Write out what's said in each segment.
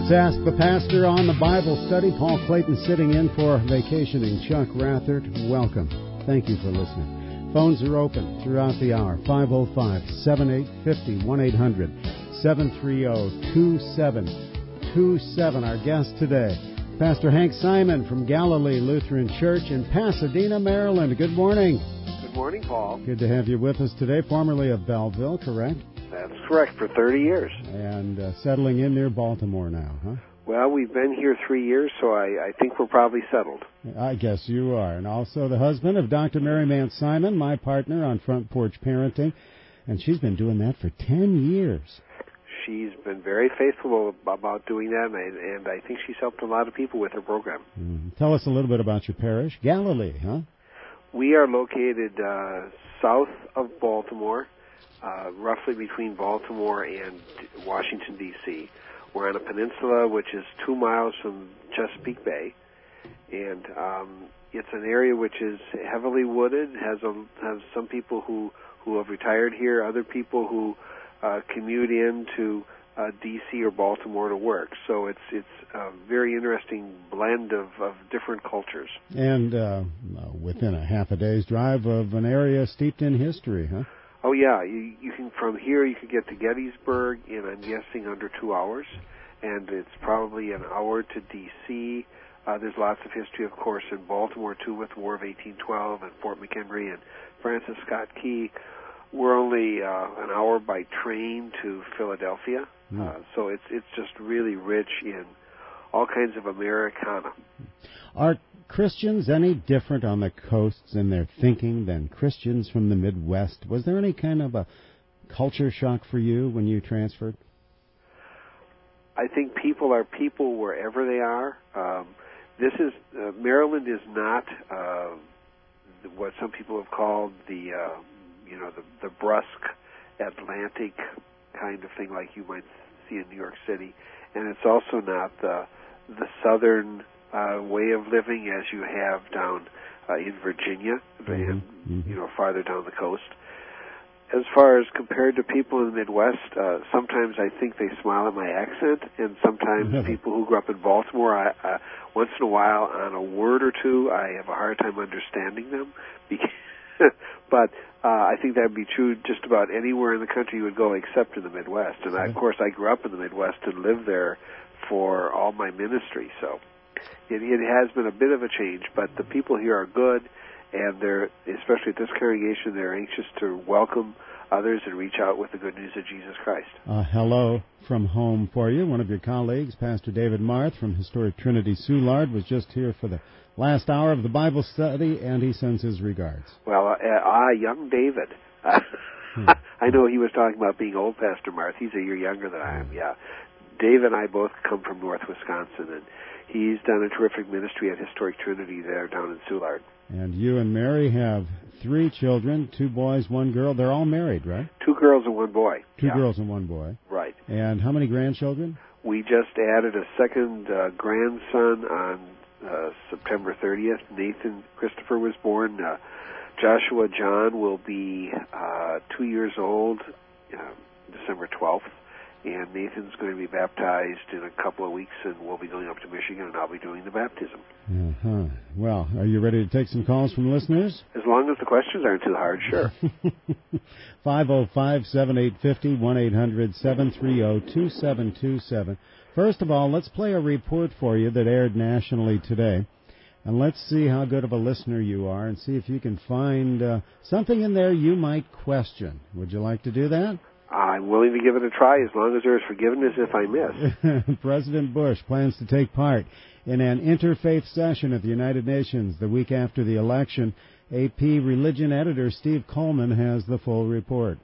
Let's ask the pastor on the Bible study. Paul Clayton sitting in for vacationing Chuck Rathert. Welcome. Thank you for listening. Phones are open throughout the hour. 505-7850, 1-800-730-2727. Our guest today, Pastor Hank Simon from Galilee Lutheran Church in Pasadena, Maryland. Good morning. Good morning, Paul. Good to have you with us today. Formerly of Belleville, correct? That's correct, for 30 years. And settling in near Baltimore now, huh? Well, we've been here 3 years, so I think we're probably settled. I guess you are. And also the husband of Dr. Mary Mann Simon, my partner on Front Porch Parenting. And she's been doing that for 10 years. She's been very faithful about doing that, and I think she's helped a lot of people with her program. Tell us a little bit about your parish, Galilee, huh? We are located south of Baltimore, roughly between Baltimore and Washington, D.C. We're on a peninsula which is 2 miles from Chesapeake Bay, and it's an area which is heavily wooded, has some people who have retired here, other people who commute into D.C. or Baltimore to work. So it's a very interesting blend of different cultures. And within a half a day's drive of an area steeped in history, huh? Oh, yeah. You can, from here, you can get to Gettysburg in, I'm guessing, under 2 hours. And it's probably an hour to D.C. There's lots of history, of course, in Baltimore, too, with the War of 1812 and Fort McHenry and Francis Scott Key. We're only an hour by train to Philadelphia. So it's just really rich in all kinds of Americana. Are Christians any different on the coasts in their thinking than Christians from the Midwest? Was there any kind of a culture shock for you when you transferred? I think people are people wherever they are. Maryland is not what some people have called the brusque Atlantic kind of thing like you might see in New York City, and it's also not the southern way of living as you have down in Virginia, farther down the coast. As far as compared to people in the Midwest, sometimes I think they smile at my accent, and sometimes people who grew up in Baltimore, once in a while, on a word or two, I have a hard time understanding them. But I think that would be true just about anywhere in the country you would go except in the Midwest. And, of course, I grew up in the Midwest and lived there for all my ministry, so it has been a bit of a change. But the people here are good, and they're, especially at this congregation, they're anxious to welcome others and reach out with the good news of Jesus Christ. Hello from home for you. One of your colleagues, Pastor David Marth from Historic Trinity Soulard, was just here for the last hour of the Bible study, and he sends his regards. Well, young David. I know he was talking about being old, Pastor Marth. He's a year younger than I am, yeah. Dave and I both come from North Wisconsin, and he's done a terrific ministry at Historic Trinity there down in Soulard. And you and Mary have 3 children, 2 boys, 1 girl. They're all married, right? 2 girls and 1 boy. 2 girls and 1 boy. Right. And how many grandchildren? We just added a second grandson on September 30th. Nathan Christopher was born. Joshua John will be 2 years old December 12th. And Nathan's going to be baptized in a couple of weeks, and we'll be going up to Michigan, and I'll be doing the baptism. Well, are you ready to take some calls from listeners? As long as the questions aren't too hard, sure. 505-7850, 1-800-730-2727. First of all, let's play a report for you that aired nationally today. And let's see how good of a listener you are and see if you can find something in there you might question. Would you like to do that? I'm willing to give it a try as long as there is forgiveness if I miss. President Bush plans to take part in an interfaith session at the United Nations the week after the election. AP religion editor Steve Coleman has the full report.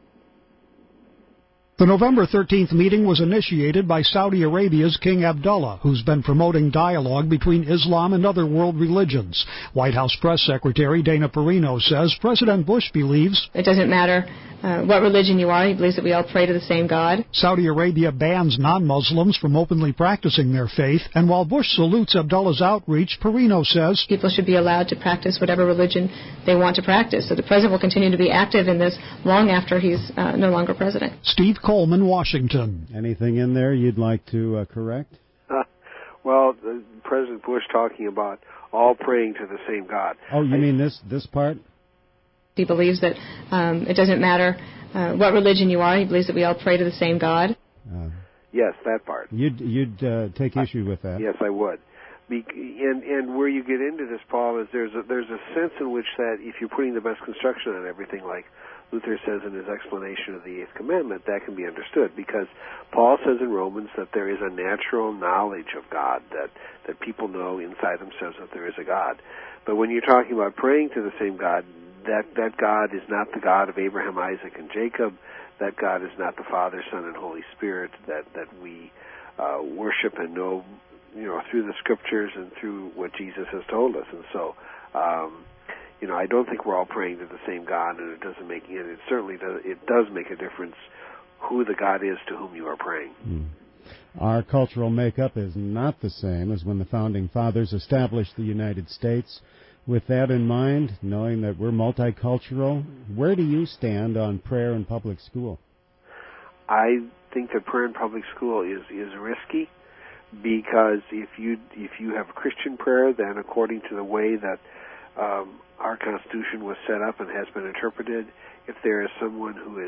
The November 13th meeting was initiated by Saudi Arabia's King Abdullah, who's been promoting dialogue between Islam and other world religions. White House Press Secretary Dana Perino says President Bush believes it doesn't matter what religion you are. He believes that we all pray to the same God. Saudi Arabia bans non-Muslims from openly practicing their faith, and while Bush salutes Abdullah's outreach, Perino says people should be allowed to practice whatever religion they want to practice. So the president will continue to be active in this long after he's no longer president. Steve Coleman, Washington. Anything in there you'd like to correct? Well, President Bush talking about all praying to the same God. Oh, you mean this part? He believes that it doesn't matter what religion you are. He believes that we all pray to the same God. Yes, that part. You'd take issue with that? Yes, I would. And where you get into this, Paul, is there's a sense in which that if you're putting the best construction on everything, like Luther says in his explanation of the Eighth Commandment, that can be understood, because Paul says in Romans that there is a natural knowledge of God, that people know inside themselves that there is a God. But when you're talking about praying to the same God, that God is not the God of Abraham, Isaac, and Jacob. That God is not the Father, Son, and Holy Spirit that we worship and know, through the Scriptures and through what Jesus has told us. And so, I don't think we're all praying to the same God, and it certainly does make a difference who the God is to whom you are praying. Our cultural makeup is not the same as when the Founding Fathers established the United States. With that in mind, knowing that we're multicultural, where do you stand on prayer in public school? I think that prayer in public school is risky, because if you have Christian prayer, then according to the way that our Constitution was set up and has been interpreted, if there is someone who is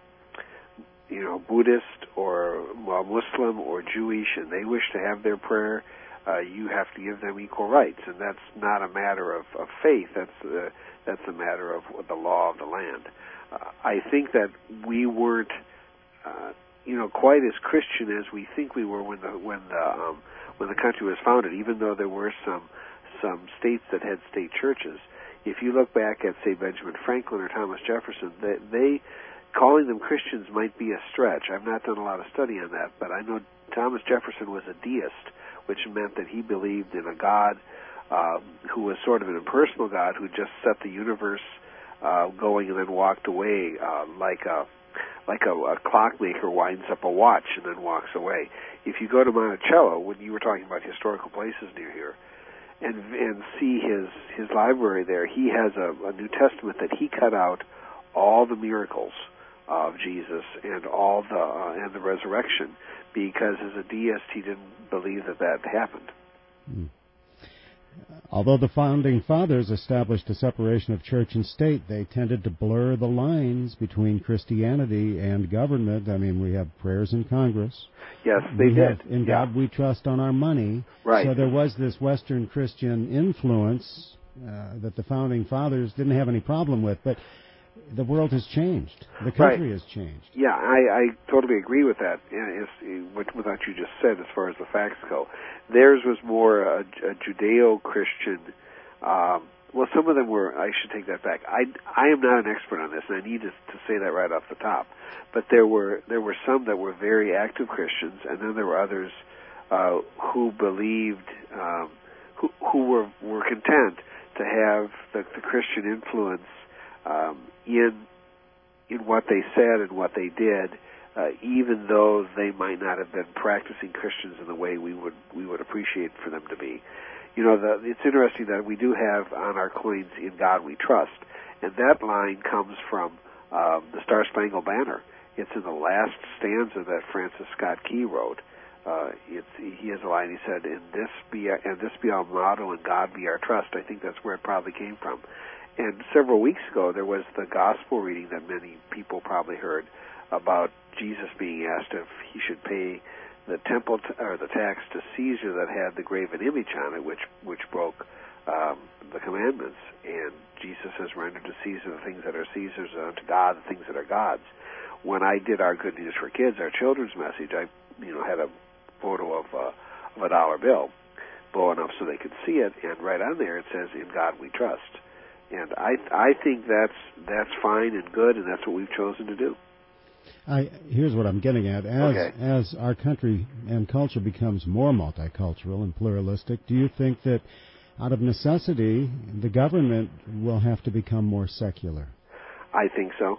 Buddhist or Muslim or Jewish and they wish to have their prayer, you have to give them equal rights, and that's not a matter of faith. That's a matter of the law of the land. I think that we weren't, quite as Christian as we think we were when the country was founded. Even though there were some states that had state churches, if you look back at, say, Benjamin Franklin or Thomas Jefferson, they calling them Christians might be a stretch. I've not done a lot of study on that, but I know Thomas Jefferson was a deist, which meant that he believed in a God who was sort of an impersonal God who just set the universe going and then walked away like a clockmaker winds up a watch and then walks away. If you go to Monticello, when you were talking about historical places near here, and see his library there, he has a New Testament that he cut out all the miracles of Jesus and and the resurrection, because as a deist he didn't believe that happened. Although the Founding Fathers established a separation of church and state, they tended to blur the lines between Christianity and government. I mean, we have prayers in Congress. Yes, they did. In God we trust on our money. Right. So there was this Western Christian influence that the Founding Fathers didn't have any problem with, but the world has changed. The country has changed. Yeah, I totally agree with that, with what you just said as far as the facts go. Theirs was more a Judeo-Christian. Well, some of them were, I should take that back. I am not an expert on this, and I need to say that right off the top. But there were some that were very active Christians, and then there were others who believed, who were content to have the Christian influence in what they said and what they did, even though they might not have been practicing Christians in the way we would appreciate for them to be. It's interesting that we do have on our coins, "In God We Trust," and that line comes from the Star Spangled Banner. It's in the last stanza that Francis Scott Key wrote. He has a line. He said, "And this be our motto, and God be our trust." I think that's where it probably came from. And several weeks ago, there was the gospel reading that many people probably heard about Jesus being asked if he should pay the temple or the tax to Caesar that had the graven image on it, which broke the commandments. And Jesus has rendered to Caesar the things that are Caesar's, and unto God the things that are God's. When I did our Good News for Kids, our children's message, I had a photo of a dollar bill, blowing up so they could see it, and right on there it says, "In God We Trust." And I think that's fine and good, and that's what we've chosen to do. Here's what I'm getting at. As our country and culture becomes more multicultural and pluralistic, do you think that out of necessity the government will have to become more secular? I think so.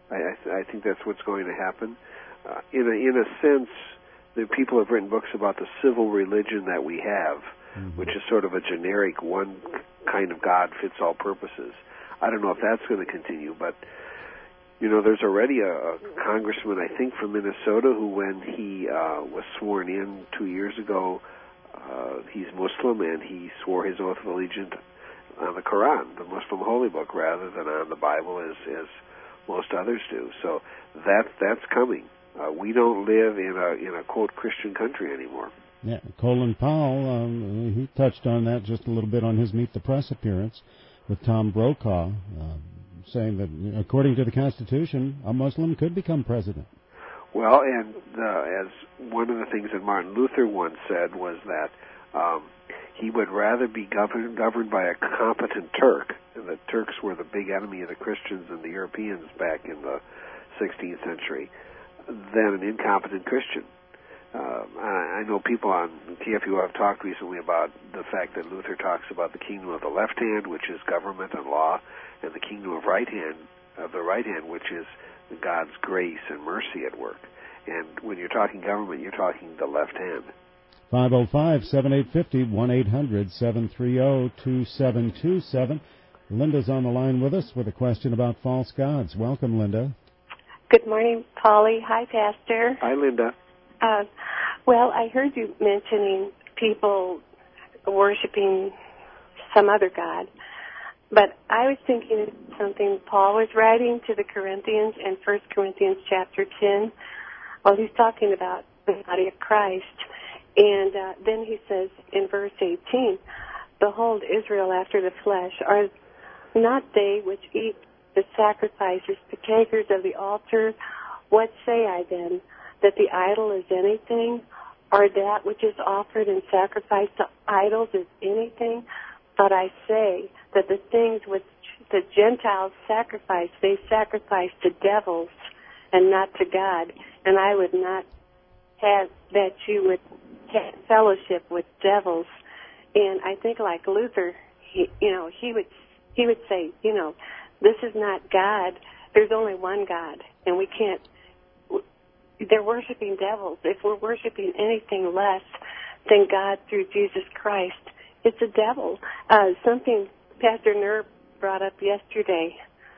I think that's what's going to happen. In a sense, the people have written books about the civil religion that we have, which is sort of a generic one kind of God fits all purposes. I don't know if that's going to continue, but there's already a congressman, I think, from Minnesota who, when he was sworn in 2 years ago, he's Muslim, and he swore his oath of allegiance on the Quran, the Muslim holy book, rather than on the Bible as most others do. So that's coming. We don't live in a quote Christian country anymore. Yeah, Colin Powell, he touched on that just a little bit on his Meet the Press appearance with Tom Brokaw, saying that according to the Constitution, a Muslim could become president. Well, and as one of the things that Martin Luther once said was that he would rather be governed by a competent Turk, and the Turks were the big enemy of the Christians and the Europeans back in the 16th century, than an incompetent Christian. I know people on KFUO have talked recently about the fact that Luther talks about the kingdom of the left hand, which is government and law, and the kingdom of the right hand, which is God's grace and mercy at work. And when you're talking government, you're talking the left hand. 505-7850, 1-800-730-2727. Linda's on the line with us with a question about false gods. Welcome, Linda. Good morning, Polly. Hi, Pastor. Hi, Linda. Well, I heard you mentioning people worshiping some other god, but I was thinking of something Paul was writing to the Corinthians in 1 Corinthians chapter 10. Well, he's talking about the body of Christ, and then he says in verse 18, "Behold, Israel after the flesh, are not they which eat the sacrifices, partakers of the altar? What say I then? That the idol is anything, or that which is offered and sacrificed to idols is anything? But I say that the things which the Gentiles sacrifice, they sacrifice to devils and not to God. And I would not have that you would have fellowship with devils." And I think like Luther, he would say, this is not God. There's only one God, and we can't. They're worshiping devils. If we're worshiping anything less than God through Jesus Christ, it's a devil. Something Pastor Nerb brought up yesterday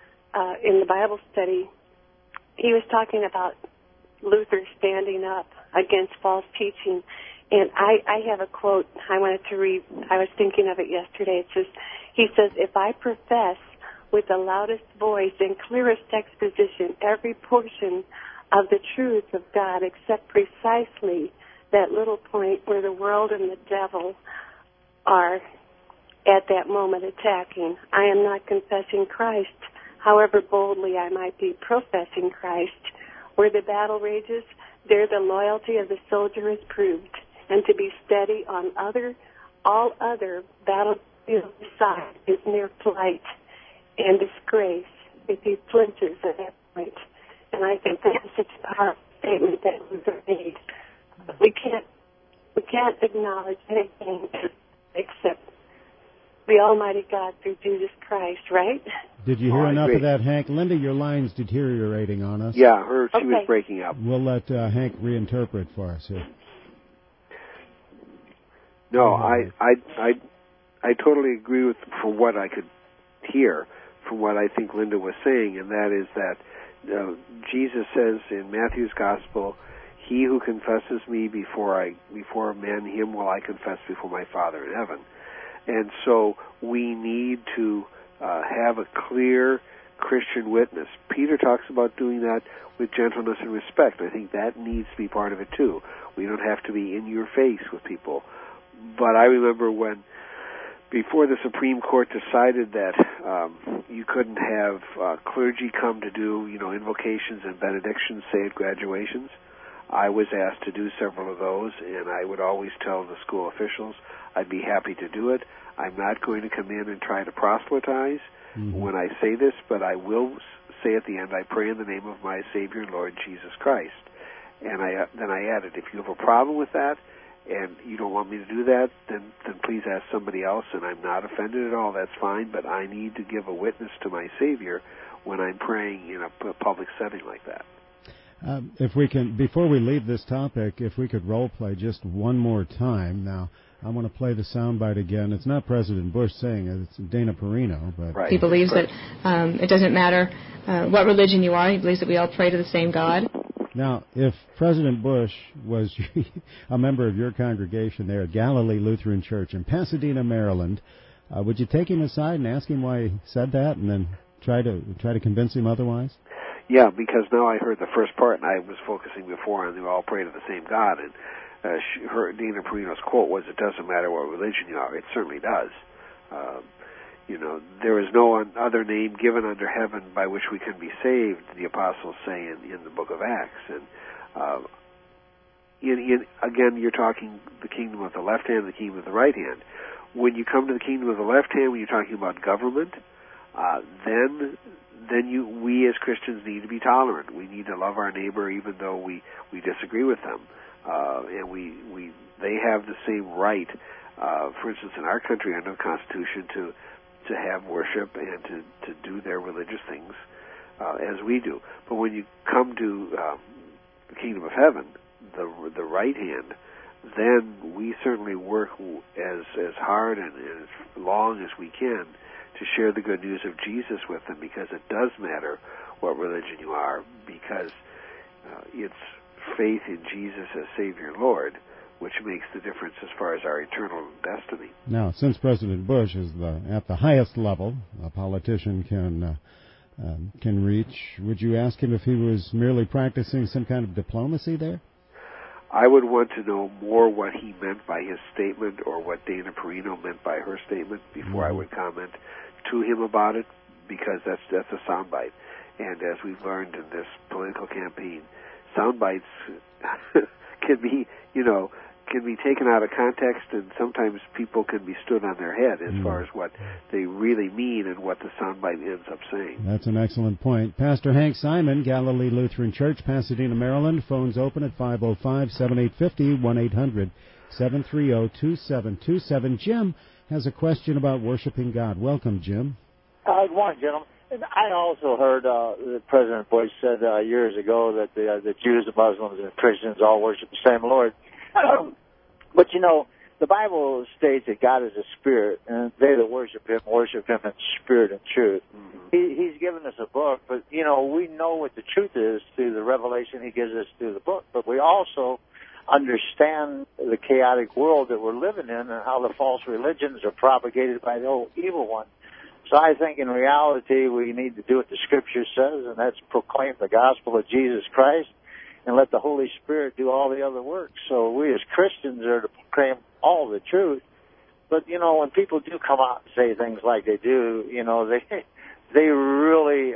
in the Bible study, he was talking about Luther standing up against false teaching. And I have a quote I wanted to read. I was thinking of it yesterday. He says, "If I profess with the loudest voice and clearest exposition every portion of the truth of God, except precisely that little point where the world and the devil are at that moment attacking, I am not confessing Christ, however boldly I might be professing Christ. Where the battle rages, there the loyalty of the soldier is proved, and to be steady on all other battlefield side is mere flight and disgrace if he flinches at that point." And I think that's such a powerful statement that Luther made. We can't acknowledge anything except the Almighty God through Jesus Christ, right? Did you hear enough of that, Hank? Linda, your line's deteriorating on us. Yeah, she was breaking up. We'll let Hank reinterpret for us here. No, I totally agree with, from what I could hear, from what I think Linda was saying, and that is that Jesus says in Matthew's Gospel, "He who confesses me before men, him will I confess before my Father in heaven." And so we need to have a clear Christian witness. Peter talks about doing that with gentleness and respect. I think that needs to be part of it too. We don't have to be in your face with people. But I remember when, before the Supreme Court decided that you couldn't have clergy come to do, invocations and benedictions, say at graduations, I was asked to do several of those, and I would always tell the school officials I'd be happy to do it. I'm not going to come in and try to proselytize when I say this, but I will say at the end, I pray in the name of my Savior, Lord Jesus Christ. And then I added, if you have a problem with that, and you don't want me to do that, then please ask somebody else, and I'm not offended at all, that's fine, but I need to give a witness to my Savior when I'm praying in a public setting like that. If we can, before we leave this topic, if we could role play just one more time. Now, I want to play the soundbite again. It's not President Bush saying it; it's Dana Perino. But right. He believes that it doesn't matter what religion you are. He believes that we all pray to the same God. Now, if President Bush was a member of your congregation there at Galilee Lutheran Church in Pasadena, Maryland, would you take him aside and ask him why he said that, and then try to convince him otherwise? Yeah, because now I heard the first part, and I was focusing before on they all pray to the same God, and Dana Perino's quote was, "It doesn't matter what religion you are." It certainly does. There is no other name given under heaven by which we can be saved, the apostles say in the book of Acts. And again, you're talking the kingdom of the left hand, the kingdom of the right hand. When you come to the kingdom of the left hand, when you're talking about government, then we as Christians need to be tolerant. We need to love our neighbor even though we disagree with them, and they have the same right. For instance, in our country under the Constitution to have worship and to do their religious things as we do. But when you come to the kingdom of heaven, the right hand, then we certainly work as hard and as long as we can to share the good news of Jesus with them, because it does matter what religion you are, because it's faith in Jesus as Savior and Lord which makes the difference as far as our eternal destiny. Now, since President Bush is at the highest level a politician can reach, would you ask him if he was merely practicing some kind of diplomacy there? I would want to know more what he meant by his statement or what Dana Perino meant by her statement before I would comment to him about it, because that's a soundbite. And as we've learned in this political campaign, soundbites can be taken out of context, and sometimes people can be stood on their head as far as what they really mean and what the soundbite ends up saying. That's an excellent point. Pastor Hank Simon, Galilee Lutheran Church, Pasadena, Maryland. Phones open at 505-7850, 1-800-730-2727. Jim has a question about worshiping God. Welcome, Jim. Good morning, gentlemen. I also heard that President Bush said years ago that the Jews, the Muslims, and the Christians all worship the same Lord. But, the Bible states that God is a spirit, and they that worship him in spirit and truth. He's given us a book, but, we know what the truth is through the revelation he gives us through the book. But we also understand the chaotic world that we're living in and how the false religions are propagated by the old evil one. So I think in reality we need to do what the Scripture says, and that's proclaim the gospel of Jesus Christ and let the Holy Spirit do all the other work. So we as Christians are to proclaim all the truth. But, when people do come out and say things like they do, they really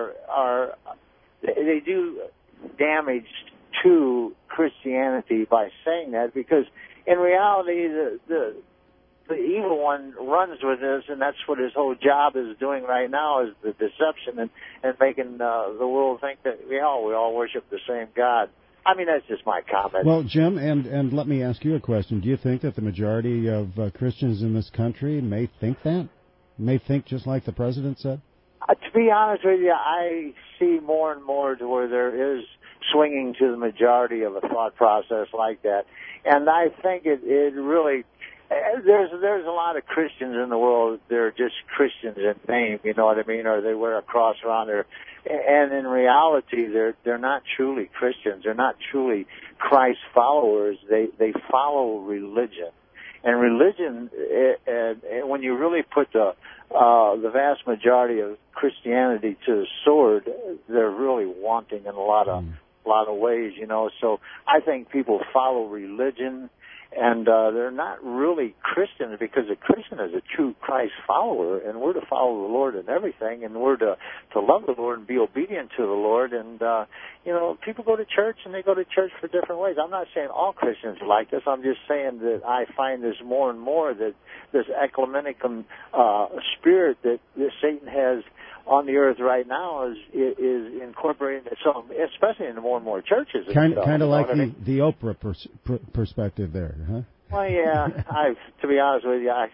they do damage to Christianity by saying that, because in reality the evil one runs with this, and that's what his whole job is doing right now, is the deception and making the world think that we all worship the same God. I mean, that's just my comment. Well, Jim, and let me ask you a question. Do you think that the majority of Christians in this country may think that? May think just like the president said? To be honest with you, I see more and more to where there is swinging to the majority of a thought process like that. And I think it really... There's a lot of Christians in the world. They're just Christians in name, you know what I mean, or they wear a cross around their, and in reality, they're not truly Christians. They're not truly Christ followers. They follow religion, and religion. When you really put the vast majority of Christianity to the sword, they're really wanting in a lot of ways, So I think people follow religion. And they're not really Christians, because a Christian is a true Christ follower, and we're to follow the Lord in everything, and we're to love the Lord and be obedient to the Lord. And, people go to church, and they go to church for different ways. I'm not saying all Christians are like this. I'm just saying that I find this more and more, that this ecumenical spirit that Satan has on the earth right now is incorporating some, especially into more and more churches. Kind of like the Oprah perspective there, huh? Well, yeah. To be honest with you,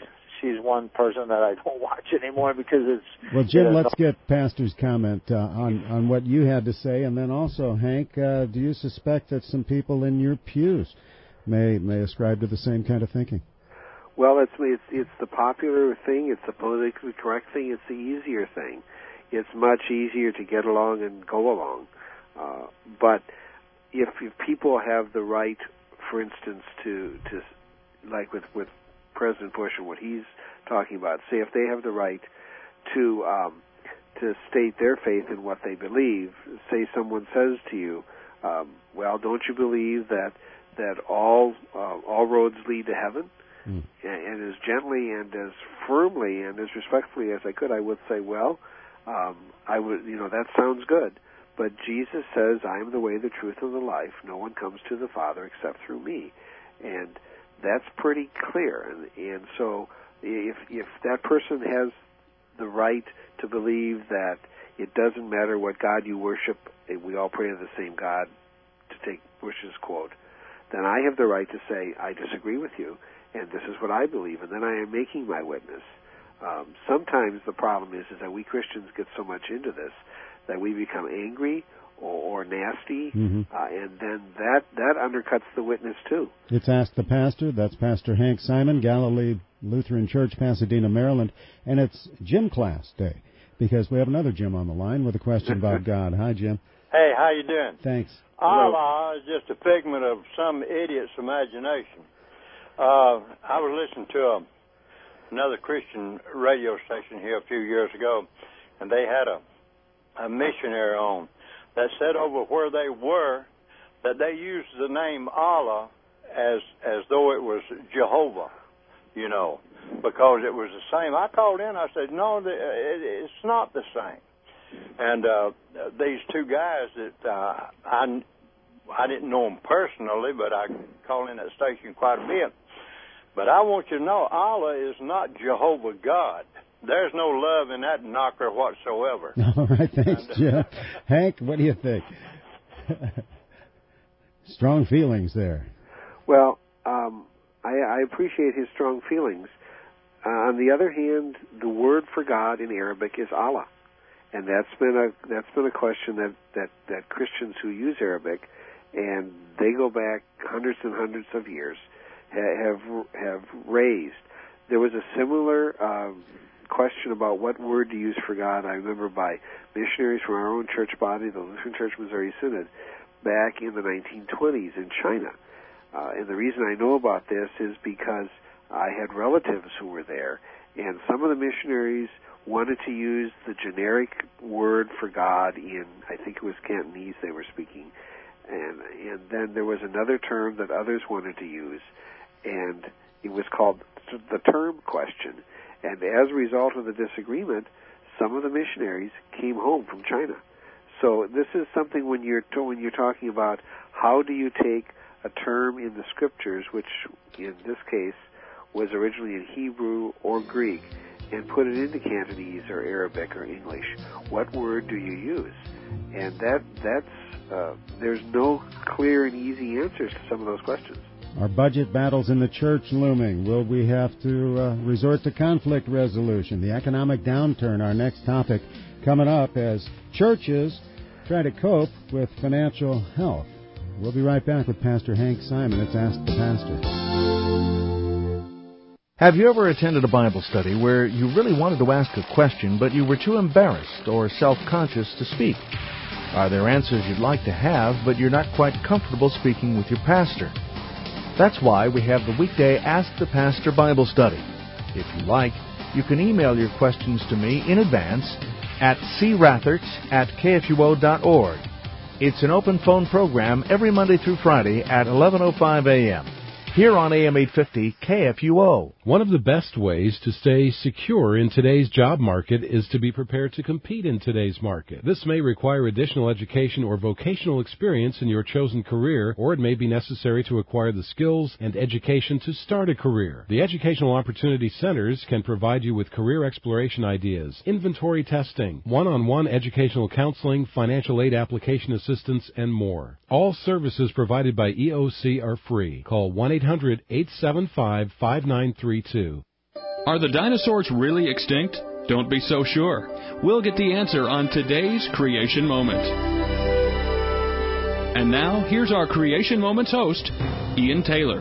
she's one person that I don't watch anymore because it's... Well, Jim, let's get Pastor's comment on what you had to say, and then also, Hank, do you suspect that some people in your pews may ascribe to the same kind of thinking? Well, it's the popular thing, it's the politically correct thing, it's the easier thing. It's much easier to get along and go along. But if people have the right, for instance, to like with President Bush and what he's talking about, say if they have the right to state their faith in what they believe, say someone says to you, well, don't you believe that all roads lead to heaven? And as gently and as firmly and as respectfully as I could, I would say, well, I would, that sounds good. But Jesus says, I am the way, the truth, and the life. No one comes to the Father except through me. And that's pretty clear. And so if that person has the right to believe that it doesn't matter what God you worship, we all pray to the same God, to take Bush's quote, then I have the right to say, I disagree with you, and this is what I believe, and then I am making my witness. Sometimes the problem is that we Christians get so much into this that we become angry or nasty, and then that undercuts the witness too. It's Ask the Pastor. That's Pastor Hank Simon, Galilee Lutheran Church, Pasadena, Maryland, and it's Gym Class Day because we have another Jim on the line with a question about God. Hi, Jim. Hey, how you doing? Thanks. Allah is just a figment of some idiot's imagination. I was listening to another Christian radio station here a few years ago, and they had a missionary on that said over where they were that they used the name Allah as though it was Jehovah, because it was the same. I called in, I said, no, it's not the same. And these two guys that I didn't know them personally, but I call in that station quite a bit. But I want you to know, Allah is not Jehovah God. There's no love in that knocker whatsoever. All right, thanks, Jim. Hank, what do you think? Strong feelings there. Well, I appreciate his strong feelings. On the other hand, the word for God in Arabic is Allah, and that's been a question that Christians who use Arabic, and they go back hundreds and hundreds of years, have raised. There was a similar question about what word to use for God, I remember, by missionaries from our own church body, the Lutheran Church Missouri Synod, back in the 1920s in China. And the reason I know about this is because I had relatives who were there, and some of the missionaries wanted to use the generic word for God in, I think it was Cantonese they were speaking, and then there was another term that others wanted to use, and it was called the term question. And as a result of the disagreement, some of the missionaries came home from China. So this is something when you're talking about how do you take a term in the Scriptures, which in this case was originally in Hebrew or Greek, and put it into Cantonese or Arabic or English. What word do you use? And that's there's no clear and easy answers to some of those questions. Our budget battles in the church looming. Will we have to resort to conflict resolution? The economic downturn, our next topic, coming up as churches try to cope with financial health. We'll be right back with Pastor Hank Simon. It's Ask the Pastor. Have you ever attended a Bible study where you really wanted to ask a question, but you were too embarrassed or self-conscious to speak? Are there answers you'd like to have, but you're not quite comfortable speaking with your pastor? That's why we have the weekday Ask the Pastor Bible Study. If you like, you can email your questions to me in advance at crathert@kfuo.org. It's an open phone program every Monday through Friday at 11:05 a.m. here on AM 850 KFUO. One of the best ways to stay secure in today's job market is to be prepared to compete in today's market. This may require additional education or vocational experience in your chosen career, or it may be necessary to acquire the skills and education to start a career. The Educational Opportunity Centers can provide you with career exploration ideas, inventory testing, one-on-one educational counseling, financial aid application assistance, and more. All services provided by EOC are free. Call 1-800-875-5932. Are the dinosaurs really extinct? Don't be so sure. We'll get the answer on today's Creation Moment. And now, here's our Creation Moments host, Ian Taylor.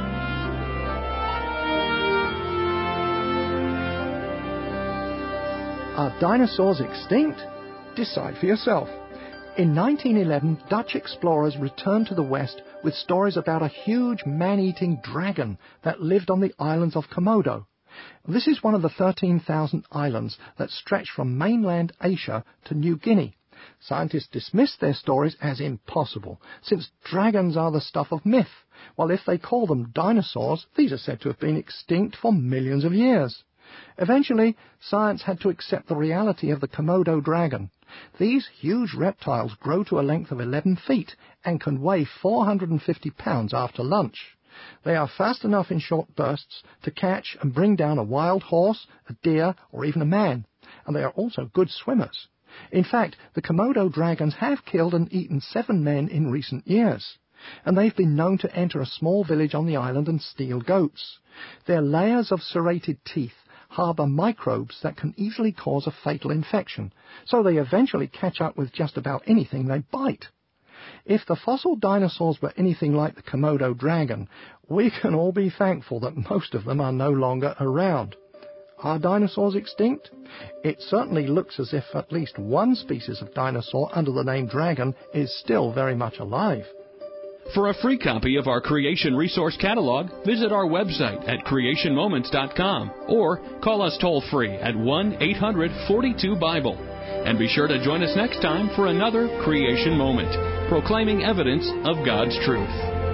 Are dinosaurs extinct? Decide for yourself. In 1911, Dutch explorers returned to the West with stories about a huge man-eating dragon that lived on the islands of Komodo. This is one of the 13,000 islands that stretch from mainland Asia to New Guinea. Scientists dismissed their stories as impossible, since dragons are the stuff of myth, while if they call them dinosaurs, these are said to have been extinct for millions of years. Eventually, science had to accept the reality of the Komodo dragon. These huge reptiles grow to a length of 11 feet and can weigh 450 pounds after lunch. They are fast enough in short bursts to catch and bring down a wild horse, a deer, or even a man, and they are also good swimmers. In fact, the Komodo dragons have killed and eaten 7 men in recent years, and they've been known to enter a small village on the island and steal goats. Their layers of serrated teeth harbour microbes that can easily cause a fatal infection, so they eventually catch up with just about anything they bite. If the fossil dinosaurs were anything like the Komodo dragon, we can all be thankful that most of them are no longer around. Are dinosaurs extinct? It certainly looks as if at least one species of dinosaur under the name dragon is still very much alive. For a free copy of our Creation Resource Catalog, visit our website at creationmoments.com or call us toll-free at 1-800-42-BIBLE. And be sure to join us next time for another Creation Moment, proclaiming evidence of God's truth.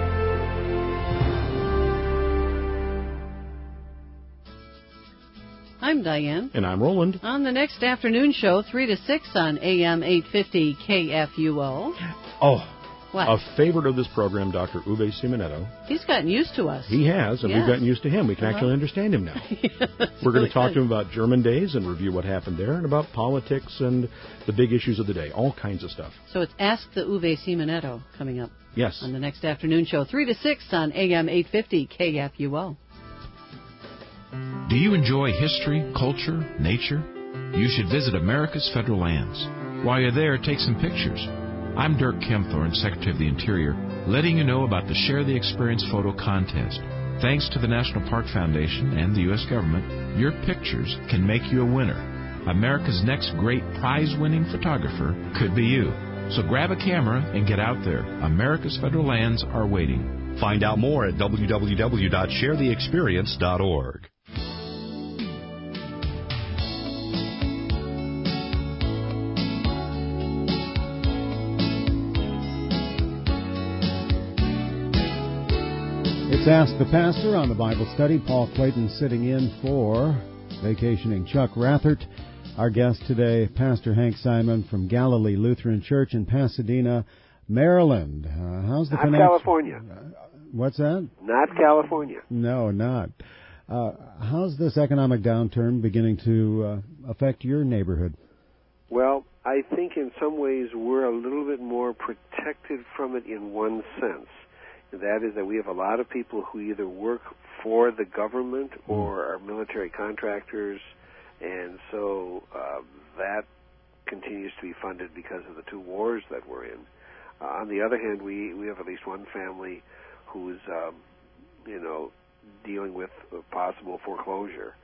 I'm Diane. And I'm Roland. On the next afternoon show, 3 to 6 on AM 850 KFUO. Oh, what? A favorite of this program, Dr. Uwe Simonetto. He's gotten used to us. He has, and yes. We've gotten used to him. We can actually understand him now. We're going to talk to him about German days and review what happened there, and about politics and the big issues of the day, all kinds of stuff. So it's Ask the Uwe Simonetto coming up. Yes. On the next afternoon show, 3 to 6 on AM 850 KFUO. Do you enjoy history, culture, nature? You should visit America's Federal Lands. While you're there, take some pictures. I'm Dirk Kempthorne, Secretary of the Interior, letting you know about the Share the Experience photo contest. Thanks to the National Park Foundation and the U.S. government, your pictures can make you a winner. America's next great prize-winning photographer could be you. So grab a camera and get out there. America's Federal Lands are waiting. Find out more at www.sharetheexperience.org. It's Ask the Pastor on the Bible Study. Paul Clayton sitting in for vacationing Chuck Rathert. Our guest today, Pastor Hank Simon from Galilee Lutheran Church in Pasadena, Maryland. How's the Not California. What's that? Not California. No, not. How's this economic downturn beginning to affect your neighborhood? Well, I think in some ways we're a little bit more protected from it in one sense. That is that we have a lot of people who either work for the government or are military contractors, and so that continues to be funded because of the 2 wars that we're in. On the other hand, we have at least one family who's dealing with possible foreclosure.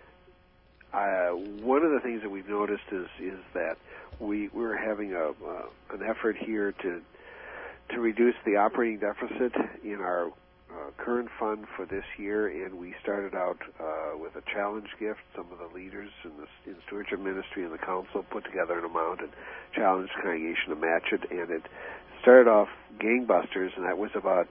One of the things that we've noticed is that we're having an effort here to reduce the operating deficit in our current fund for this year, and we started out with a challenge gift. Some of the leaders in stewardship ministry and the council put together an amount and challenged the congregation to match it, and it started off gangbusters, and that was about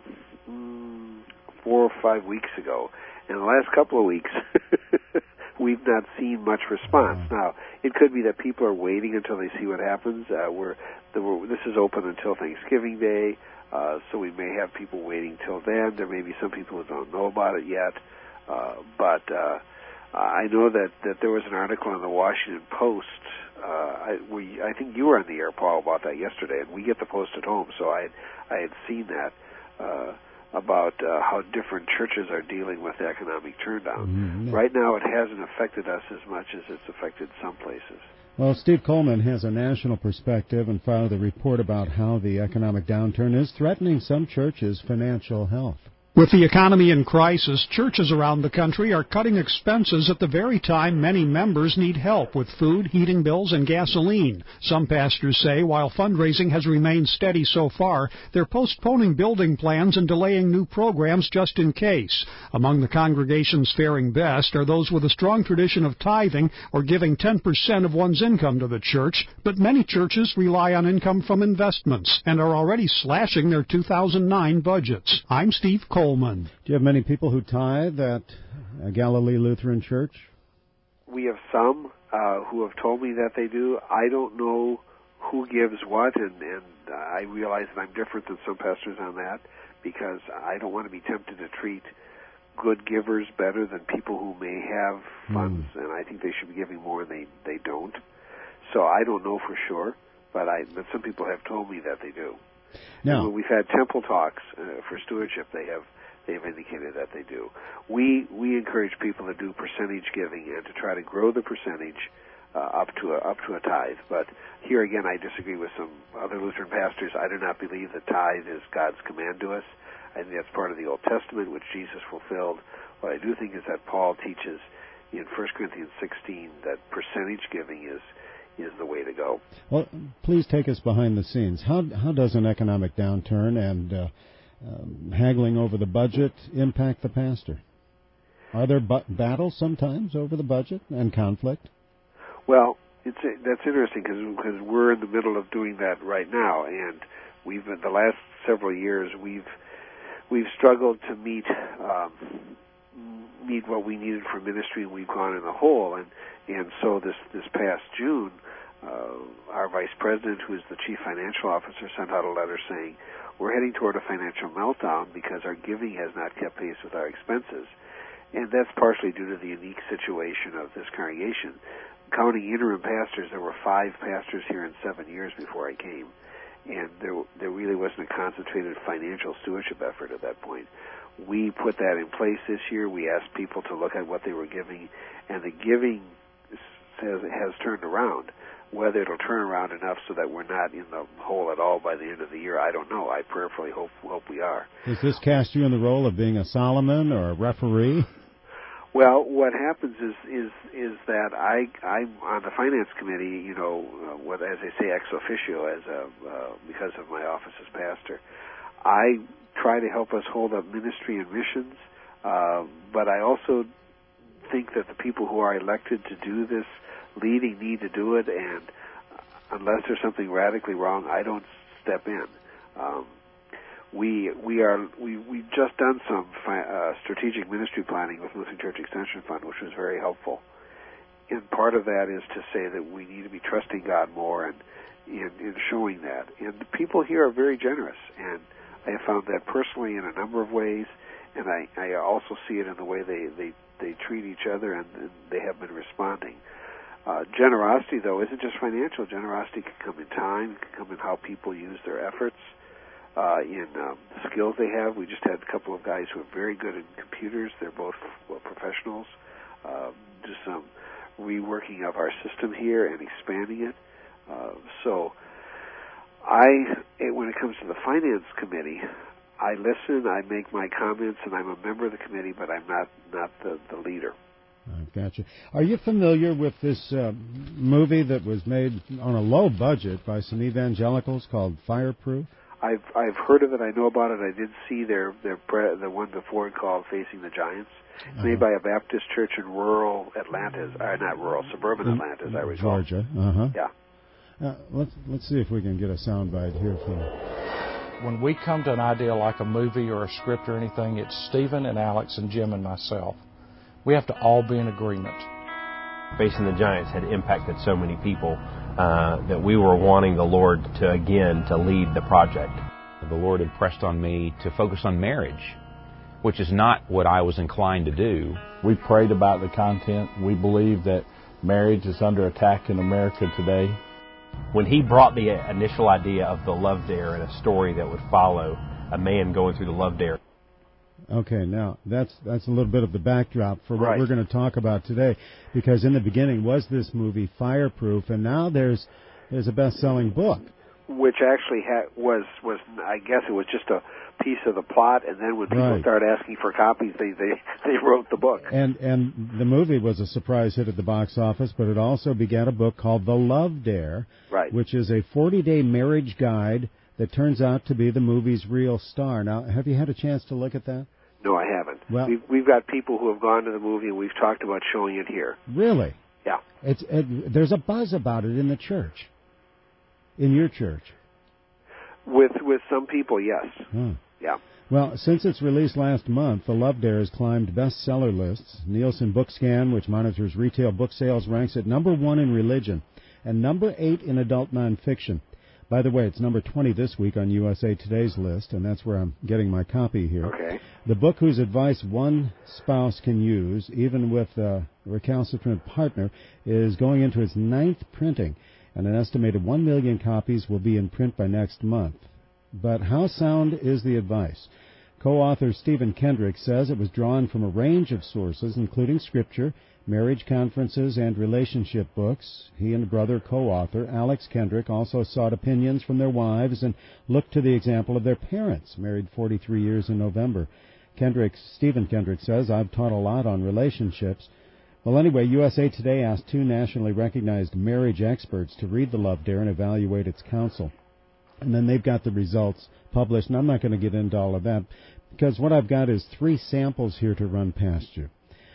4 or 5 weeks ago. And the last couple of weeks, we've not seen much response. Now, it could be that people are waiting until they see what happens. This is open until Thanksgiving Day, so we may have people waiting till then. There may be some people who don't know about it yet. But I know that there was an article in the Washington Post. I think you were on the air, Paul, about that yesterday, and we get the Post at home, so I had seen that. about how different churches are dealing with the economic turndown. Mm-hmm. Right now, it hasn't affected us as much as it's affected some places. Well, Steve Coleman has a national perspective and filed a report about how the economic downturn is threatening some churches' financial health. With the economy in crisis, churches around the country are cutting expenses at the very time many members need help with food, heating bills, and gasoline. Some pastors say while fundraising has remained steady so far, they're postponing building plans and delaying new programs just in case. Among the congregations faring best are those with a strong tradition of tithing or giving 10% of one's income to the church, but many churches rely on income from investments and are already slashing their 2009 budgets. I'm Steve Coleman. Do you have many people who tithe at Galilee Lutheran Church? We have some who have told me that they do. I don't know who gives what, and I realize that I'm different than some pastors on that because I don't want to be tempted to treat good givers better than people who may have funds, and I think they should be giving more, and they don't. So I don't know for sure, but some people have told me that they do. Now, when we've had temple talks for stewardship, they've indicated that they do. We encourage people to do percentage giving and to try to grow the percentage up to a tithe. But here again, I disagree with some other Lutheran pastors. I do not believe that tithe is God's command to us. I think that's part of the Old Testament, which Jesus fulfilled. What I do think is that Paul teaches in 1 Corinthians 16 that percentage giving is the way to go. Well, please take us behind the scenes. How does an economic downturn and haggling over the budget impact the pastor? Are there battles sometimes over the budget and conflict? Well, that's interesting because we're in the middle of doing that right now, and we've in the last several years we've struggled to meet what we needed for ministry, and we've gone in the hole. And so this past June, our vice president, who is the chief financial officer, sent out a letter saying, we're heading toward a financial meltdown because our giving has not kept pace with our expenses. And that's partially due to the unique situation of this congregation. Counting interim pastors, there were 5 pastors here in 7 years before I came. And there really wasn't a concentrated financial stewardship effort at that point. We put that in place this year. We asked people to look at what they were giving, and the giving has turned around. Whether it'll turn around enough so that we're not in the hole at all by the end of the year, I don't know. I prayerfully hope we are. Does this cast you in the role of being a Solomon or a referee? Well, what happens is that I'm on the finance committee, as they say, ex officio, because of my office as pastor. I try to help us hold up ministry and missions, but I also think that the people who are elected to do this leading need to do it, and unless there's something radically wrong, I don't step in. We've just done some strategic ministry planning with Lutheran Church Extension Fund, which was very helpful. And part of that is to say that we need to be trusting God more and in showing that. And the people here are very generous, and I have found that personally in a number of ways, and I also see it in the way they treat each other, and they have been responding. Generosity, though, isn't just financial. Generosity can come in time, can come in how people use their efforts, in skills they have. We just had a couple of guys who are very good in computers. They're both professionals. Just some reworking of our system here and expanding it. So when it comes to the finance committee, I listen, I make my comments, and I'm a member of the committee, but I'm not the leader. I've got you. Are you familiar with this movie that was made on a low budget by some evangelicals called Fireproof? I've heard of it. I know about it. I did see the one before it called Facing the Giants. It's made by a Baptist church in rural Atlanta, not rural, suburban Atlanta, as I recall. Georgia. Yeah. Let's see if we can get a soundbite here from you. When we come to an idea like a movie or a script or anything, it's Stephen and Alex and Jim and myself. We have to all be in agreement. Facing the Giants had impacted so many people that we were wanting the Lord to lead the project. The Lord impressed on me to focus on marriage, which is not what I was inclined to do. We prayed about the content. We believe that marriage is under attack in America today. When he brought the initial idea of the Love Dare and a story that would follow a man going through the Love Dare, Okay, now that's a little bit of the backdrop for what Right. we're going to talk about today, because in the beginning was this movie Fireproof, and now there's a best-selling book. Which actually was I guess it was just a piece of the plot, and then when people Right. started asking for copies, they wrote the book. And the movie was a surprise hit at the box office, but it also began a book called The Love Dare, Right. which is a 40-day marriage guide that turns out to be the movie's real star. Now, have you had a chance to look at that? No, I haven't. Well- We've got people who have gone to the movie, and we've talked about showing it here. Really? Yeah. There's a buzz about it in the church. In your church. With some people, yes. Huh. Yeah. Well, since its release last month, The Love Dare has climbed bestseller lists. Nielsen Bookscan, which monitors retail book sales, ranks it number 1 in religion and number 8 in adult nonfiction. By the way, it's number 20 this week on USA Today's list, and that's where I'm getting my copy here. Okay. The book whose advice one spouse can use, even with a recalcitrant partner, is going into its 9th printing, and an estimated 1 million copies will be in print by next month. But how sound is the advice? Co-author Stephen Kendrick says it was drawn from a range of sources, including scripture, marriage conferences, and relationship books. He and brother co-author Alex Kendrick also sought opinions from their wives and looked to the example of their parents, married 43 years in November. Stephen Kendrick says, I've taught a lot on relationships. Well, anyway, USA Today asked 2 nationally recognized marriage experts to read The Love Dare and evaluate its counsel. And then they've got the results published, and I'm not going to get into all of that, because what I've got is 3 samples here to run past you.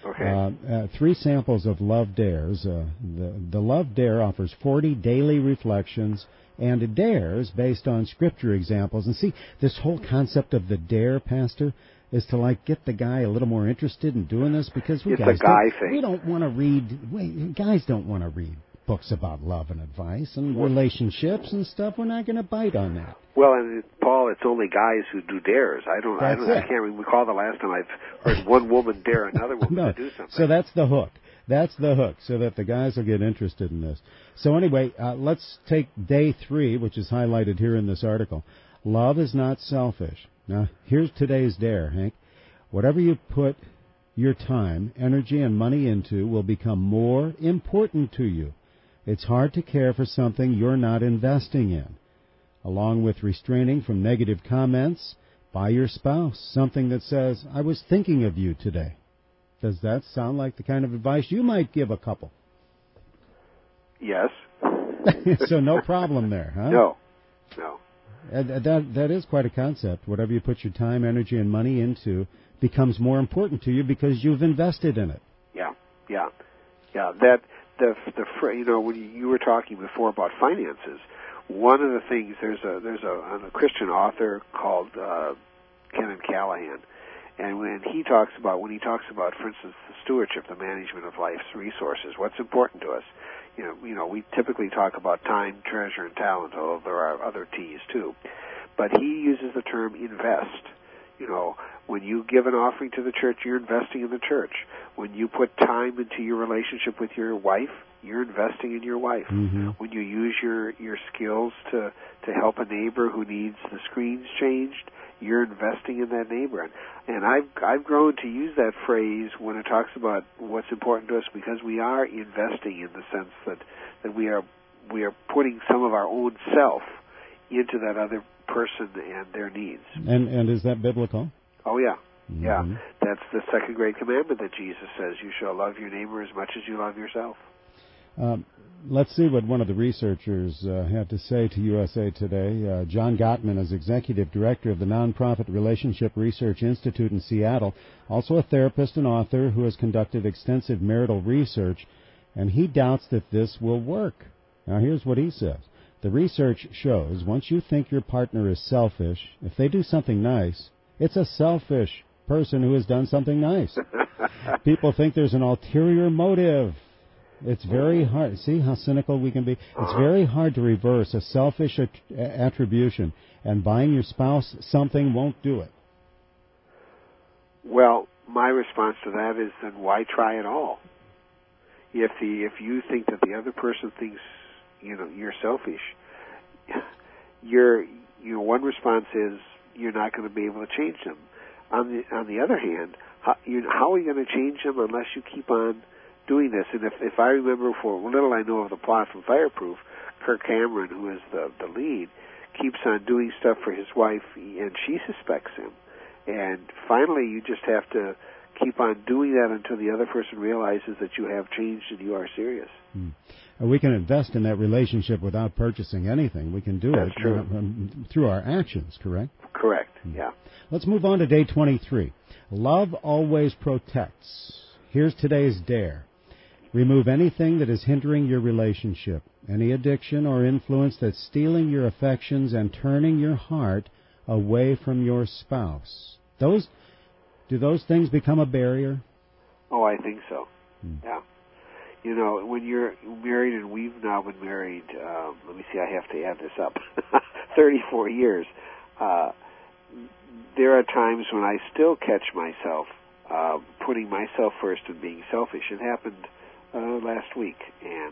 Okay. 3 samples of Love Dares. The Love Dare offers 40 daily reflections and dares based on scripture examples. And see, this whole concept of the dare, Pastor, is to get the guy a little more interested in doing this, because It's a guy thing. we don't want to read. Guys don't want to read books about love and advice and relationships and stuff. We're not going to bite on that. Well, and Paul, it's only guys who do dares. I can't recall the last time I've heard one woman dare another woman to do something. So that's the hook. That's the hook, so that the guys will get interested in this. So anyway, let's take day 3, which is highlighted here in this article. Love is not selfish. Now, here's today's dare, Hank. Whatever you put your time, energy, and money into will become more important to you. It's hard to care for something you're not investing in. Along with restraining from negative comments, buy your spouse something that says, I was thinking of you today. Does that sound like the kind of advice you might give a couple? Yes. So no problem there, huh? No. That is quite a concept. Whatever you put your time, energy, and money into becomes more important to you because you've invested in it. Yeah. That when you were talking before about finances, one of the things there's a Christian author called Kenneth Callahan, and when he talks about, for instance, the stewardship, the management of life's resources, what's important to us. We typically talk about time, treasure, and talent, although there are other T's too. But he uses the term invest. When you give an offering to the church, you're investing in the church. When you put time into your relationship with your wife, you're investing in your wife. Mm-hmm. When you use your skills to help a neighbor who needs the screens changed, you're investing in that neighbor. And I've grown to use that phrase when it talks about what's important to us, because we are investing in the sense that we are putting some of our own self into that other person and their needs. And is that biblical? Oh, yeah. Mm-hmm. Yeah. That's the second great commandment that Jesus says, you shall love your neighbor as much as you love yourself. Let's see what one of the researchers had to say to USA Today. John Gottman is executive director of the nonprofit Relationship Research Institute in Seattle, also a therapist and author who has conducted extensive marital research, and he doubts that this will work. Now, here's what he says. The research shows once you think your partner is selfish, if they do something nice, it's a selfish person who has done something nice. People think there's an ulterior motive. It's very hard. See how cynical we can be? It's very hard to reverse a selfish attribution, and buying your spouse something won't do it. Well, my response to that is, then why try at all? If you think that the other person thinks you're selfish, one response is you're not going to be able to change them. on the other hand, how are you going to change them unless you keep on doing this? And if I remember, for little I know of the plot from Fireproof, Kirk Cameron, who is the lead, keeps on doing stuff for his wife, and she suspects him. And finally, you just have to keep on doing that until the other person realizes that you have changed and you are serious. We can invest in that relationship without purchasing anything. We can do That's it true. Through our actions, correct? Correct, yeah. Let's move on to day 23. Love always protects. Here's today's dare. Remove anything that is hindering your relationship, any addiction or influence that's stealing your affections and turning your heart away from your spouse. Do those things become a barrier? Oh, I think so. Yeah. You know, when you're married, and we've now been married, let me see, I have to add this up, 34 years, there are times when I still catch myself putting myself first and being selfish. It happened last week, and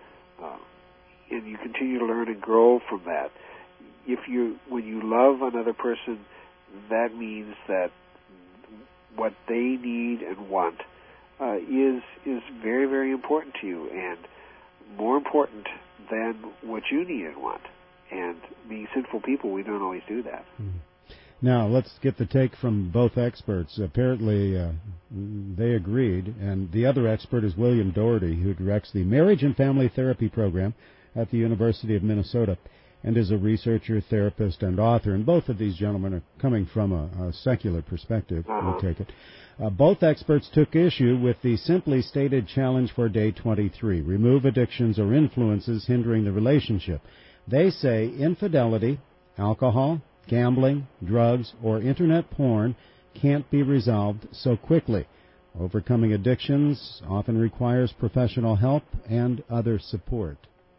you continue to learn and grow from that. When you love another person, that means that what they need and want is very, very important to you, and more important than what you need and want. And being sinful people, we don't always do that. Now, let's get the take from both experts. Apparently, they agreed, and the other expert is William Doherty, who directs the Marriage and Family Therapy Program at the University of Minnesota, and is a researcher, therapist, and author. And both of these gentlemen are coming from a secular perspective, we'll take it. Both experts took issue with the simply stated challenge for day 23, remove addictions or influences hindering the relationship. They say infidelity, alcohol, gambling, drugs, or internet porn can't be resolved so quickly. Overcoming addictions often requires professional help and other support.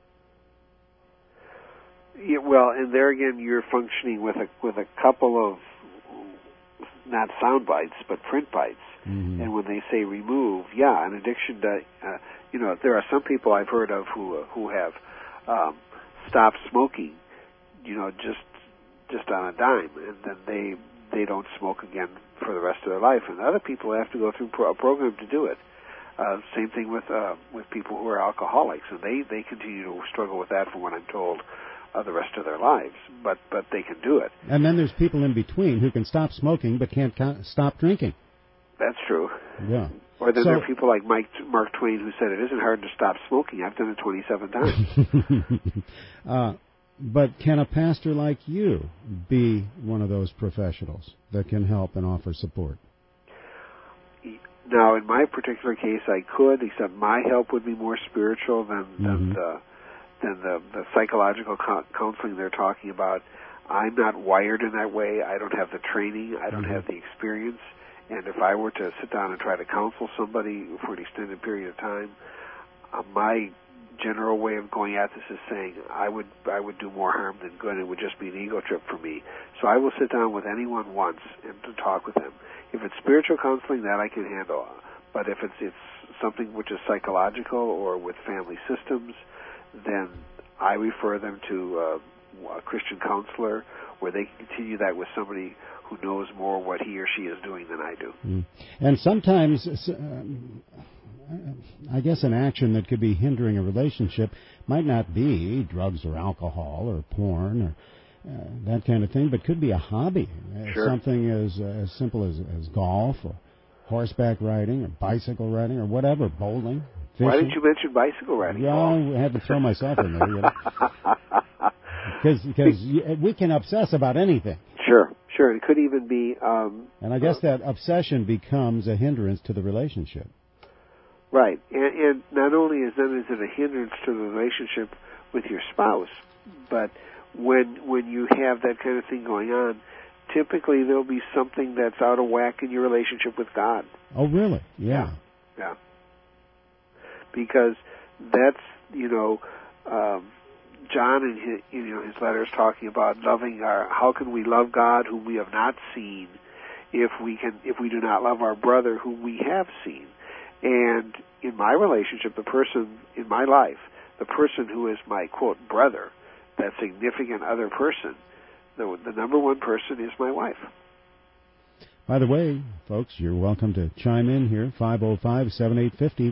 Yeah, well, and there again, you're functioning with a couple of not sound bites, but print bites. Mm-hmm. And when they say remove, yeah, an addiction. There are some people I've heard of who have stopped smoking, just on a dime, and then they don't smoke again for the rest of their life. And other people have to go through a program to do it. Same thing with people who are alcoholics, and they continue to struggle with that, from what I'm told, the rest of their lives. But they can do it. And then there's people in between who can stop smoking but can't stop drinking. That's true. Yeah. Or then there are people like Mark Twain, who said, it isn't hard to stop smoking. I've done it 27 times. But can a pastor like you be one of those professionals that can help and offer support? Now, in my particular case, I could, except my help would be more spiritual than the psychological counseling they're talking about. I'm not wired in that way. I don't have the training. I don't have the experience. And if I were to sit down and try to counsel somebody for an extended period of time, my general way of going at this is saying I would do more harm than good. It would just be an ego trip for me. So I will sit down with anyone once and to talk with them. If it's spiritual counseling, that I can handle. But if it's something which is psychological or with family systems, then I refer them to a Christian counselor, where they can continue that with somebody who knows more what he or she is doing than I do. And sometimes, I guess an action that could be hindering a relationship might not be drugs or alcohol or porn or that kind of thing, but could be a hobby. Sure. Something as simple as golf or horseback riding or bicycle riding or whatever, bowling, fishing. Why didn't you mention bicycle riding? Yeah, I had to throw myself in there. Because we can obsess about anything. Sure. It could even be... and I guess that obsession becomes a hindrance to the relationship. Right. And not only is it a hindrance to the relationship with your spouse, but when you have that kind of thing going on, typically there'll be something that's out of whack in your relationship with God. Oh, really? Yeah. Because that's, John in his letters talking about how can we love God whom we have not seen if we do not love our brother whom we have seen. And in my relationship, the person in my life, the person who is my quote brother, that significant other person, the number one person is my wife. By the way, folks, you're welcome to chime in here, 505-7850,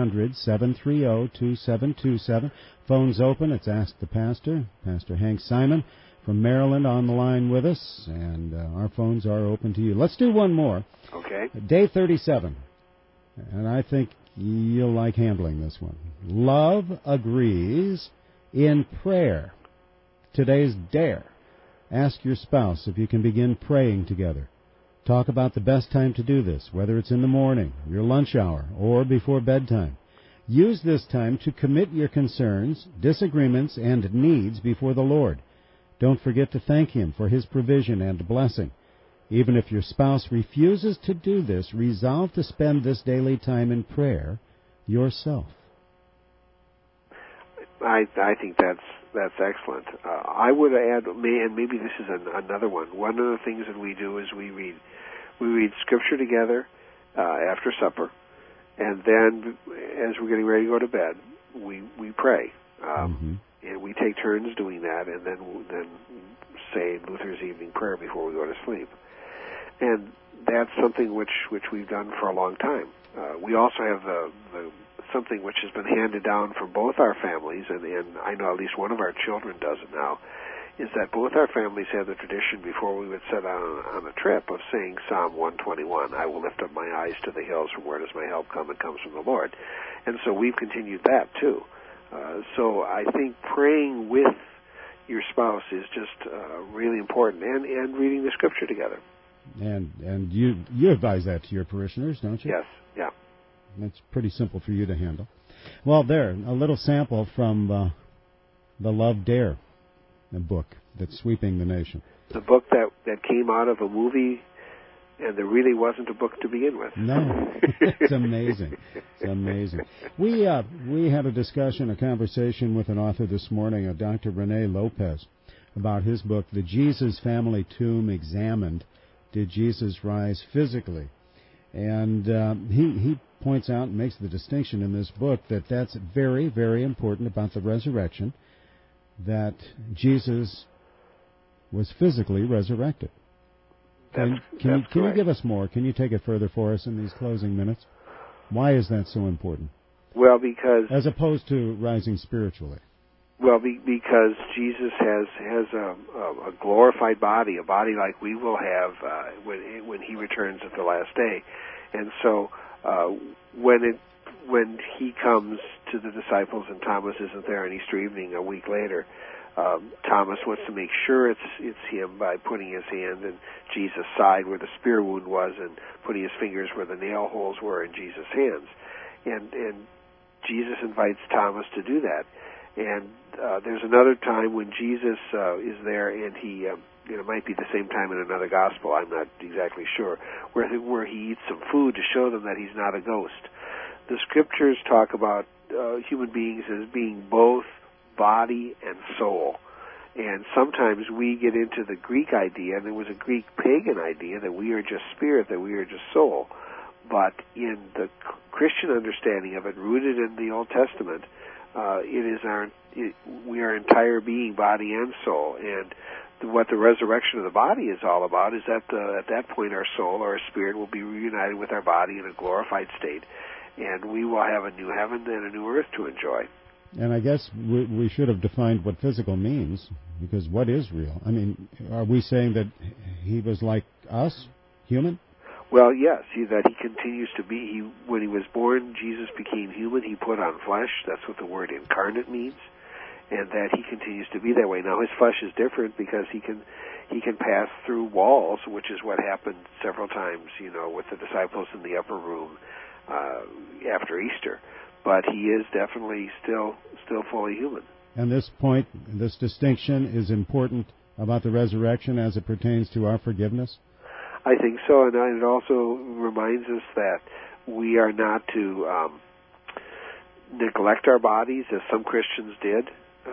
1-800-730-2727. Phone's open. It's Ask the Pastor. Pastor Hank Simon from Maryland on the line with us, and our phones are open to you. Let's do one more. Okay. Day 37, and I think you'll like handling this one. Love agrees in prayer. Today's dare. Ask your spouse if you can begin praying together. Talk about the best time to do this, whether it's in the morning, your lunch hour, or before bedtime. Use this time to commit your concerns, disagreements, and needs before the Lord. Don't forget to thank Him for His provision and blessing. Even if your spouse refuses to do this, resolve to spend this daily time in prayer yourself. I think that's excellent. I would add, and maybe this is another one. One of the things that we do is we read Scripture together after supper, and then as we're getting ready to go to bed, we pray, and we take turns doing that, and then say Luther's evening prayer before we go to sleep. And that's something which we've done for a long time. We also have the something which has been handed down from both our families, and I know at least one of our children does it now, is that both our families have the tradition before we would set on a trip of saying Psalm 121, I will lift up my eyes to the hills, from where does my help come? It comes from the Lord. And so we've continued that too. So I think praying with your spouse is just really important, and reading the Scripture together. And you advise that to your parishioners, don't you? Yes, yeah. It's pretty simple for you to handle. Well, there, a little sample from the Love Dare, a book that's sweeping the nation. The book that came out of a movie, and there really wasn't a book to begin with. No, it's amazing. It's amazing. We had a discussion, a conversation with an author this morning, Dr. Rene Lopez, about his book, The Jesus Family Tomb Examined. Did Jesus rise physically? And he points out and makes the distinction in this book that's very, very important about the resurrection, that Jesus was physically resurrected. Can you give us more? Can you take it further for us in these closing minutes? Why is that so important? Well, because... As opposed to rising spiritually. Well, because Jesus has a glorified body, a body like we will have when He returns at the last day, and so when He comes to the disciples and Thomas isn't there on Easter evening a week later, Thomas wants to make sure it's Him by putting his hand in Jesus' side where the spear wound was and putting his fingers where the nail holes were in Jesus' hands, and Jesus invites Thomas to do that. And there's another time when Jesus is there, and he, it might be the same time in another gospel, I'm not exactly sure, where he eats some food to show them that he's not a ghost. The Scriptures talk about human beings as being both body and soul. And sometimes we get into the Greek idea, and it was a Greek pagan idea, that we are just spirit, that we are just soul. But in the Christian understanding of it, rooted in the Old Testament, we are entire being, body and soul, and what the resurrection of the body is all about is that at that point our soul or our spirit will be reunited with our body in a glorified state, and we will have a new heaven and a new earth to enjoy. And I guess we should have defined what physical means, because what is real? I mean, are we saying that He was like us, human? Well, yes, that He continues to be. When He was born, Jesus became human. He put on flesh. That's what the word incarnate means, and that He continues to be that way. Now, His flesh is different because He can pass through walls, which is what happened several times, with the disciples in the upper room after Easter. But He is definitely still fully human. And this point, this distinction is important about the resurrection as it pertains to our forgiveness? I think so, and it also reminds us that we are not to neglect our bodies, as some Christians did.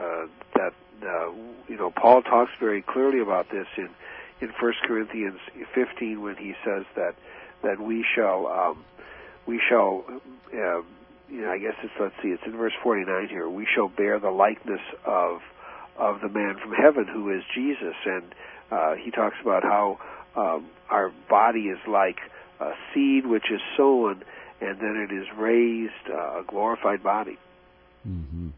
Paul talks very clearly about this in 1 Corinthians 15 when he says that we shall I guess it's in verse 49 here. We shall bear the likeness of the man from heaven who is Jesus, and he talks about how our body is like a seed which is sown, and then it is raised a glorified body. Mm-hmm.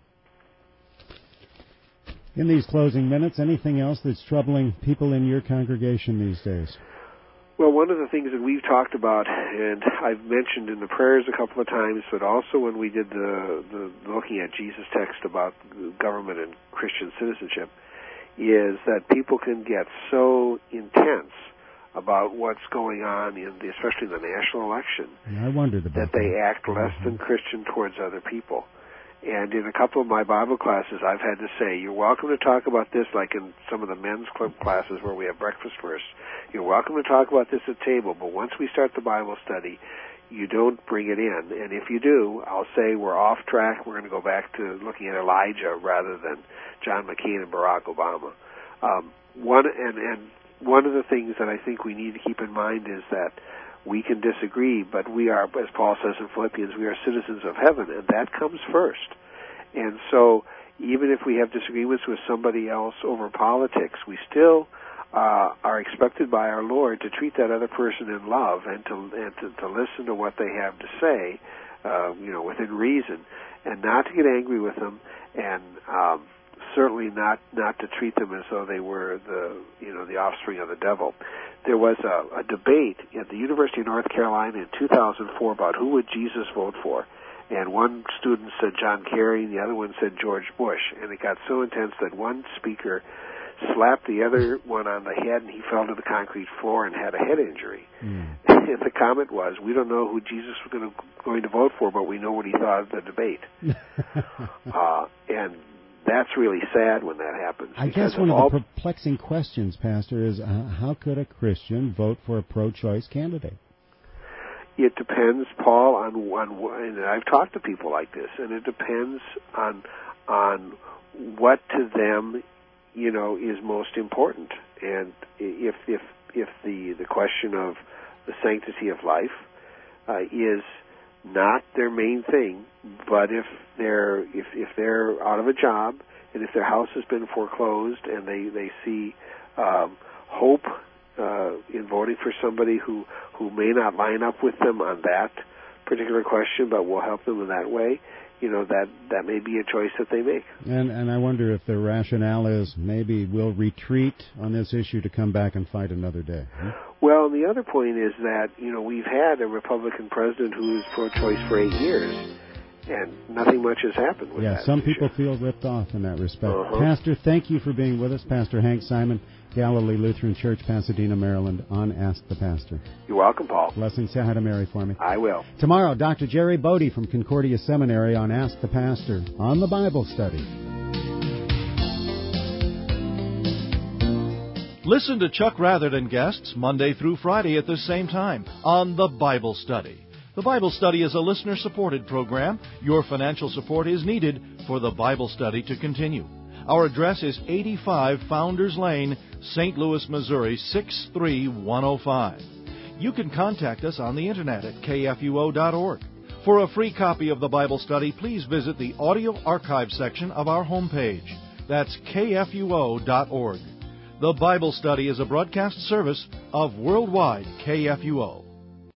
In these closing minutes, anything else that's troubling people in your congregation these days? Well, one of the things that we've talked about, and I've mentioned in the prayers a couple of times, but also when we did the looking at Jesus text about government and Christian citizenship, is that people can get so intense about what's going on especially in the national election, I wondered about that they act less than Christian towards other people. And in a couple of my Bible classes, I've had to say, you're welcome to talk about this, like in some of the men's club classes where we have breakfast first. You're welcome to talk about this at table, but once we start the Bible study, you don't bring it in. And if you do, I'll say we're off track. We're going to go back to looking at Elijah rather than John McCain and Barack Obama. One of the things that I think we need to keep in mind is that we can disagree, but we are, as Paul says in Philippians, we are citizens of heaven, and that comes first. And so even if we have disagreements with somebody else over politics, we still are expected by our Lord to treat that other person in love and to listen to what they have to say, within reason, and not to get angry with them, and certainly not to treat them as though they were the offspring of the devil. There was a debate at the University of North Carolina in 2004 about who would Jesus vote for. And one student said John Kerry, and the other one said George Bush. And it got so intense that one speaker slapped the other one on the head, and he fell to the concrete floor and had a head injury. And the comment was, we don't know who Jesus was going to vote for, but we know what he thought of the debate. And that's really sad when that happens. I guess one of the perplexing questions, Pastor, is how could a Christian vote for a pro-choice candidate? It depends, Paul, and I've talked to people like this, and it depends on what to them, is most important. And if the question of the sanctity of life is not their main thing, but if they're out of a job and if their house has been foreclosed and they see hope in voting for somebody who may not line up with them on that particular question, but will help them in that way, that may be a choice that they make. And I wonder if their rationale is maybe we'll retreat on this issue to come back and fight another day. Well, the other point is that, we've had a Republican president who was pro-choice for 8 years, and nothing much has happened with that. Yeah, some people feel ripped off in that respect. Pastor, thank you for being with us. Pastor Hank Simon, Galilee Lutheran Church, Pasadena, Maryland, on Ask the Pastor. You're welcome, Paul. Blessings. Say hi to Mary for me. I will. Tomorrow, Dr. Jerry Bodie from Concordia Seminary on Ask the Pastor on the Bible Study. Listen to Chuck Rather and guests Monday through Friday at the same time on The Bible Study. The Bible Study is a listener-supported program. Your financial support is needed for The Bible Study to continue. Our address is 85 Founders Lane, St. Louis, Missouri, 63105. You can contact us on the Internet at kfuo.org. For a free copy of The Bible Study, please visit the audio archive section of our homepage. That's kfuo.org. The Bible Study is a broadcast service of Worldwide KFUO.